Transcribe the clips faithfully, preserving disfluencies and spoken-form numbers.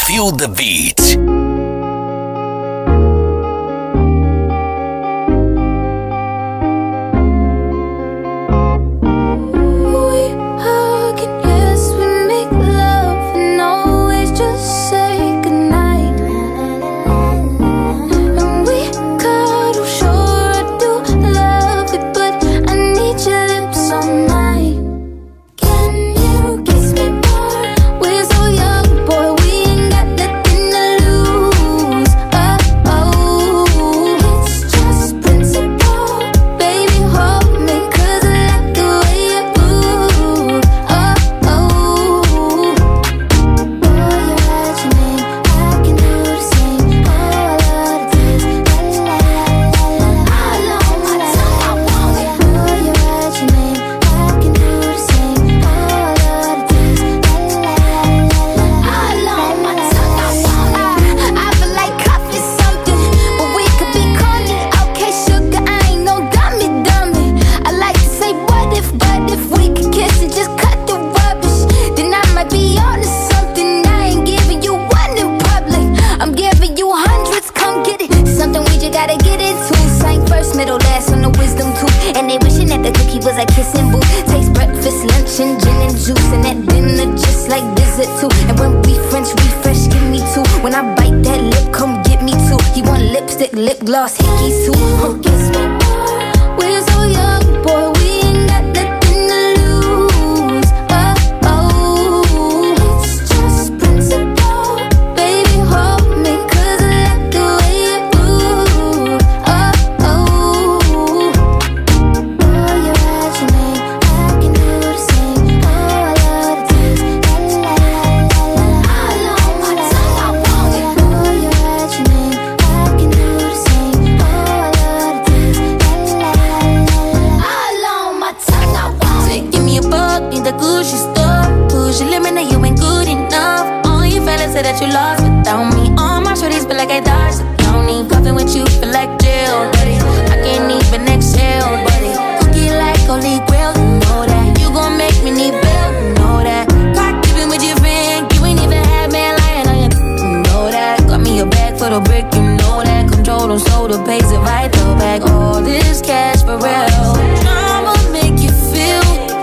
Feel the beat. Lip gloss, hickeys too. Who gets me more? We're so young, boy, we ain't got nothing to lose. Oh, oh, it's just principle. Baby, hold me, cause I like the way you move. Oh, oh, oh, you write your name, I can do the same. Oh, I love the taste, la la la la la. All on my tongue, I want it. Oh, you write your name, I can do. The Gucci store, push your limit, now you ain't good enough. All you fellas say that you lost without me. All my shorties feel like I dodged the county. Puffin' with you feel like jail, buddy. I can't even exhale, buddy. Cookie like holy grail, you know that. You gon' make me need bail, you know that. Caught keepin' with your friend, you ain't even had man lying on you, you know that. Got me a bag for the brick, you know that. Control them, so the pays if I throw back all this cash for real. Drama make you feel.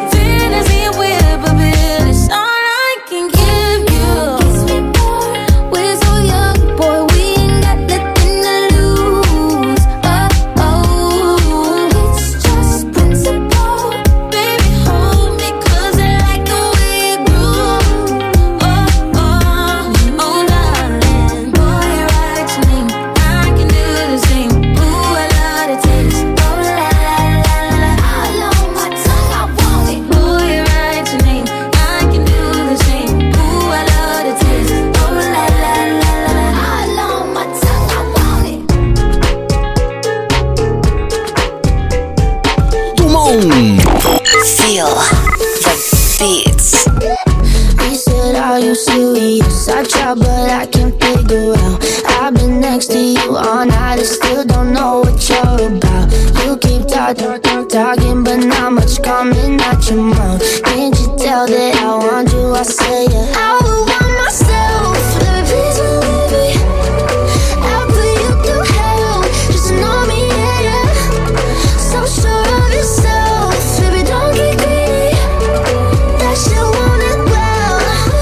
Feel the beats. He said, are you serious? I try but I can't figure out. I've been next to you all night and still don't know what you're about. You keep talking, talking but not much coming out your mouth. Can't you tell that I want you? I say yeah. I would want myself. Let me please believe me. I'll put you through hell just to know me, yeah, yeah. So sure of yourself. Baby, don't get greedy. That shit want it well,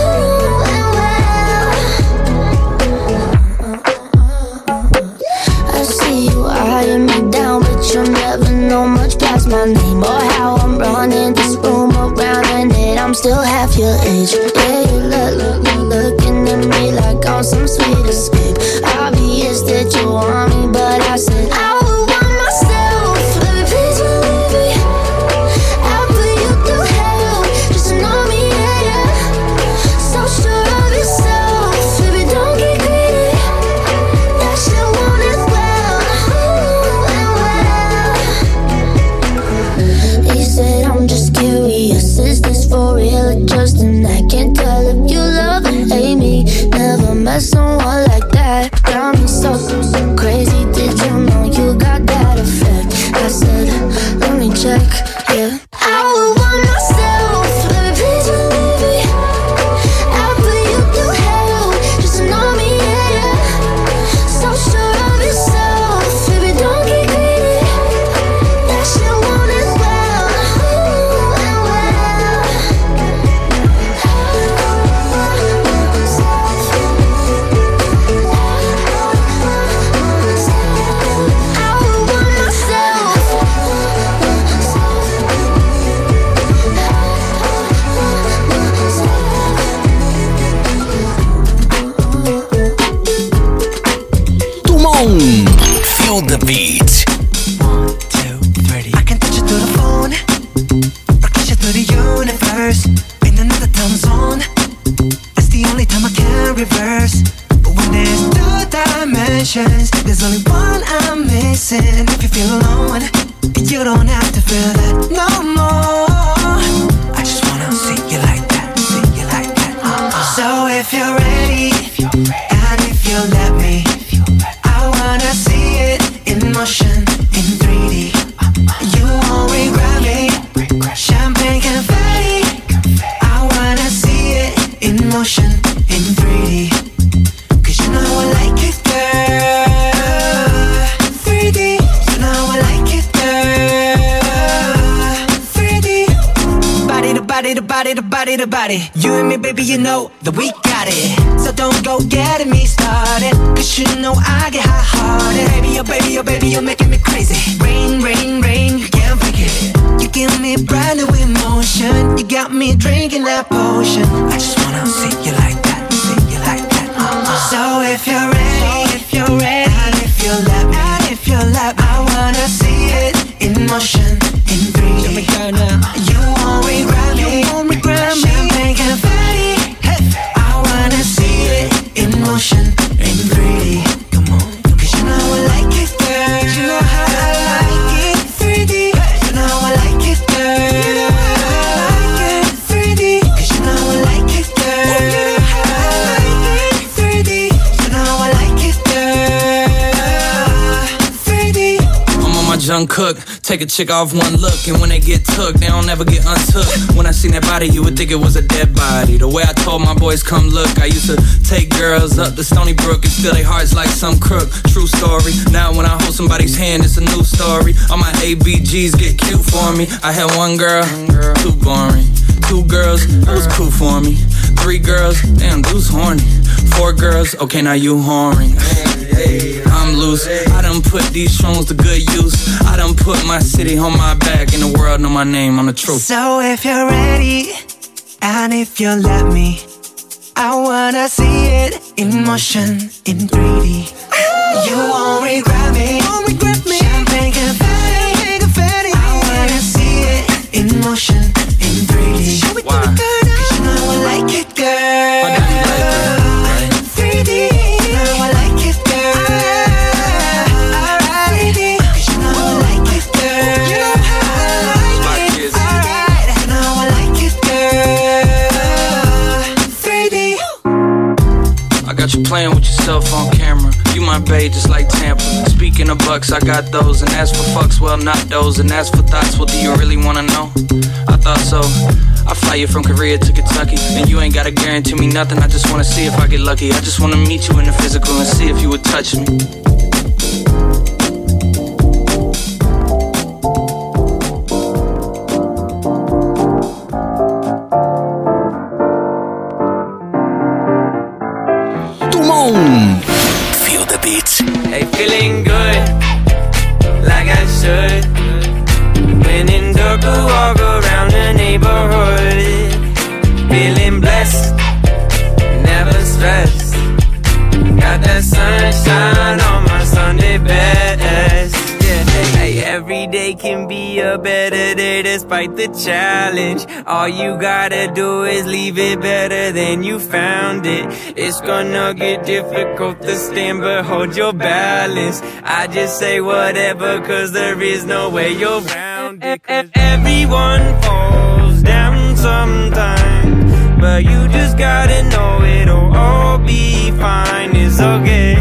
and well. I see you eyeing me down, but you'll never know much past my name or how I'm running this room around, and that I'm still half your age. Yeah, you look, look, look, looking at me like I'm some sweet escape. Obvious that you want me, but I said I would want myself. Let me please believe me. I'll put you through hell just to know me, yeah, yeah. So sure of yourself, baby, don't get greedy. That shit want it well, and well. He said I'm just curious, is this for real or just an act? Can't tell if you love or hate me. Never met someone like that. Got me so, so, so crazy. Did you know you got that effect? I said, let me check, yeah. I would want myself. Let me please believe me. I'll put you through hell just to know universe. But when there's two dimensions, there's only one I'm missing. If you feel alone, you don't have to feel that no more. I just wanna see you like that, see you like that. Uh-uh. So if you're ready, and if you let me, I wanna see it in motion, in three D. You won't regret me. Champagne confetti. I wanna see it in motion, in three D. Cause you know I like it, girl. three D. You know I like it, girl. three D. Body to body to body to body to body. You and me, baby, you know that we got it. So don't go getting me started. Cause you know I get hot-hearted. Baby, oh baby, oh baby, you're making me crazy. Rain, rain, rain, you can't break it. You give me brand new emotion. You got me drinking that potion. I just wanna see you like that, see you like that. Uh-uh. So if you're ready, so if you're ready, and if you let me, and if you let me, I wanna see it in motion, in three D. You won't regret me, you won't regret me. Champagne confetti. Hey. I wanna see it in motion, in three D. Come on, cause you know I like it, girl. You know how I like it, three D. You know I like it, girl. You know how I like it, three D. Cause you know I like it, girl. You know how I like it, three D. You know I like it, girl. three D. I'm on my Jung Cook. Take a chick off one look, and when they get took, they don't ever get untook. When I seen that body, you would think it was a dead body. The way I told my boys, come look, I used to take girls up to Stony Brook and steal their hearts like some crook. True story. Now when I hold somebody's hand, it's a new story. All my A B Gs get cute for me. I had one girl, too boring. Two girls, it was cool for me. Three girls, damn, dude's horny. Four girls, okay, now you whoring. I'm loose. I done put these songs to good use. I done put my city on my back, and the world know my name on the truth. So if you're ready, and if you let me, I wanna see it in motion, in three D. You won't regret me, won't regret me. Champagne confetti, confetti. I wanna see it in motion, in three D. Show it to me, girl. Cause you know I like it, girl. I know you like it, right? three D. You know I like it, girl. Alright, three D. Cause you know I like it, girl. You know how I like it. Alright, you know I like it, girl. three D. I got you playing with yourself on camera. You my babe, just like Tampa. Speaking of bucks, I got those. And as for fucks, well, not those. And as for thoughts, well, do you really wanna know? I thought so. I fly you from Korea to Kentucky, and you ain't gotta guarantee me nothing. I just wanna see if I get lucky. I just wanna meet you in the physical and see if you would touch me. Feel the beat. Hey, feeling good, like I should. When in dark, I walk around the neighborhood. Feeling blessed, never stressed. Got that sunshine on my Sunday best. Yeah, hey, hey, every day can be a better day despite the challenge. All you gotta do is leave it better than you found it. It's gonna get difficult to stand, but hold your balance. I just say whatever, cause there is no way you're round it. Cause everyone falls down sometime, but you just gotta know it'll all be fine. It's okay.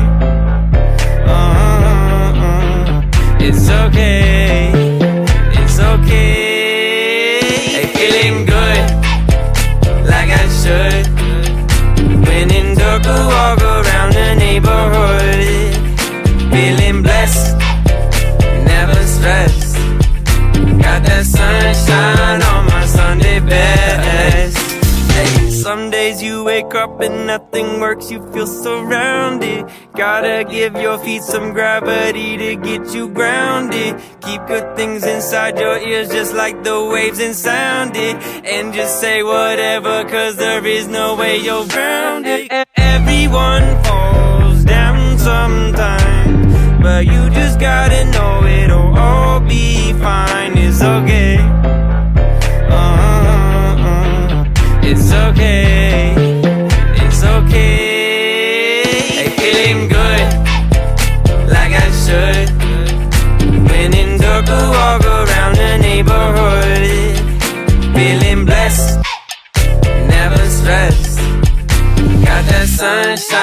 Uh-uh-uh. It's okay. It's okay. Hey, feeling good, like I should. When in dark, I walk around the neighborhood. Feeling blessed, never stressed. Got that sunshine on my Sunday best. Hey, some days you wake up and nothing works, you feel surrounded. Gotta give your feet some gravity to get you grounded. Keep good things inside your ears just like the waves and sound it. And just say whatever, cause there is no way you're grounded. Everyone falls down sometime, but you just gotta know it'll all be fine. It's okay. Uh-uh-uh. It's okay. It's okay.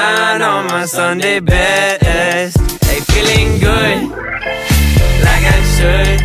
sunshine on my Sunday best. Hey, feeling good, like I should.